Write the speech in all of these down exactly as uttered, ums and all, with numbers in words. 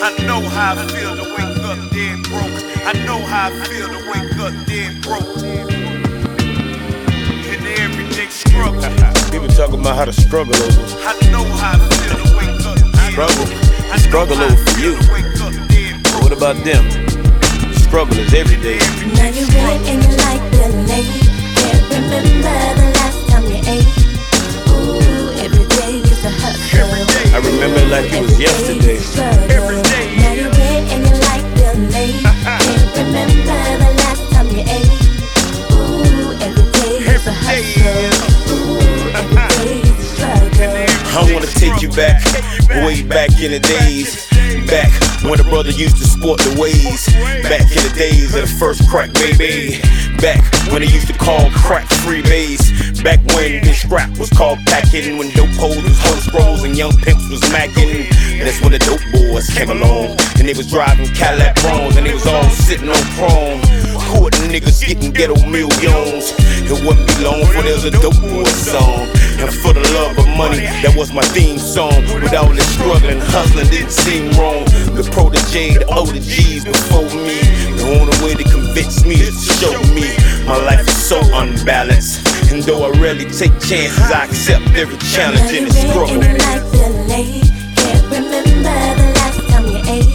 I know how I feel to wake up dead broke. I know how I feel to wake up dead broke. In the everyday struggle. People talking about how to struggle over. I know how I feel to wake up dead Struggle. broke. Struggle over for you. What about them? Struggle is every day. Now you're red and you like the late. Can't remember the last time you ate. Ooh, every day is a hustle. I remember it like it was yesterday. Every day. Now you're red and you like the late. Can't remember the last time you ate. Ooh, every day is a hustle. Ooh, every day is a struggle. I wanna take you back, way back in the days. Back when a brother used to sport the ways. Back in the days of the first crack, baby. Back when they used to call crack freebays. Back when this scrap was called packing. When dope hoes was hoe scrolls and young pimps was macking. And that's when the dope boys came along. And they was driving Cadillac Bronze. And they was all sitting on chrome. Courting niggas getting ghetto millions. It wouldn't be long before there was a dope boy song. And for the love of money, that was my theme song. With all this struggling, hustling didn't seem wrong. The protege, the older G's before me. The only way to convince me is to show me my life is so unbalanced. And though I rarely take chances, I accept every challenge in the struggle. Now you're red and you like the late. Can't remember the last time you ate.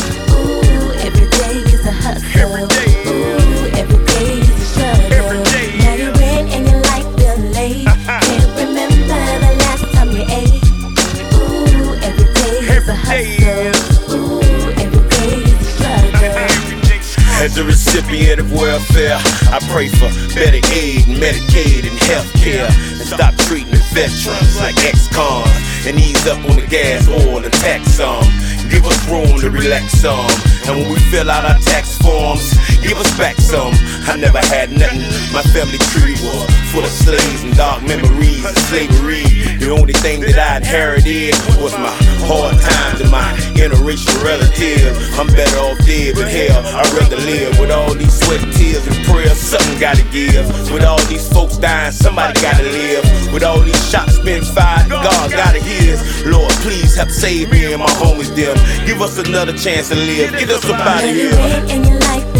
Ooh, every day is a hustle. Every day. Ooh, every day is a struggle. Every day. Now you're red and you like the late. Can't remember the last time you ate. Ooh, every day is a hustle. Ooh, every day is a struggle. As a recipient of welfare, I pray for better aid and Medicaid and healthcare. And stop treating veterans like ex-cons. And ease up on the gas, oil, and tax some. Give us room to relax some. And when we fill out our tax forms, give us back some. I never had nothing. My family tree was full of slaves and dark memories of slavery. The only thing that I inherited was my hard times and my interracial relatives. I'm better off dead, but hell, I'd rather live with all these sweat, tears, and prayers. Something gotta give. With all these folks dying, somebody gotta live. With all these shots being fired, God gotta hear. Lord, please help save me and my homies them. Give us another chance to live. Get us up out of Now here. you're red and you like